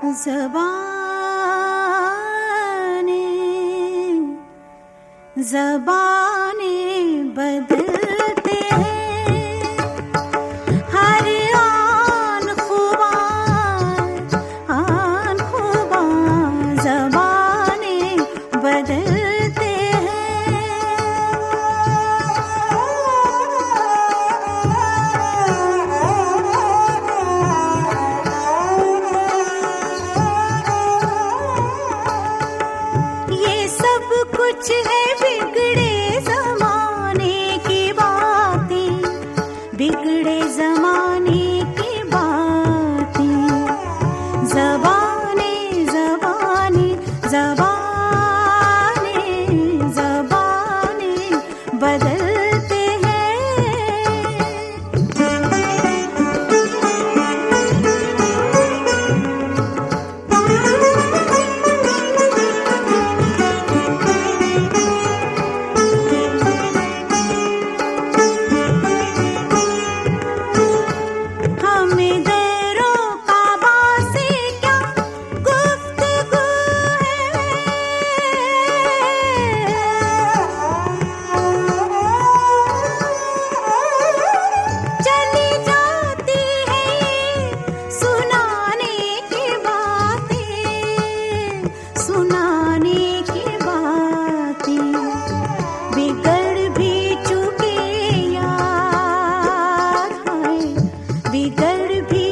ज़बानें बदलते हैं, हर आन खुबान ज़बानें बदलते हैं। ये सब कुछ है बिगड़े ज़माने की बातें, बिगड़े ज़माने की बातें। ज़बानें ज़बानें ज़बानें ज़बानें बदलते हैं। हमें दैरों काबा से क्या गुफ्तगू है, चली जाती है सुनाने की बातें, सुनाने की बातें। बिगड़ भी चुके यार हैं, बिगड़ भी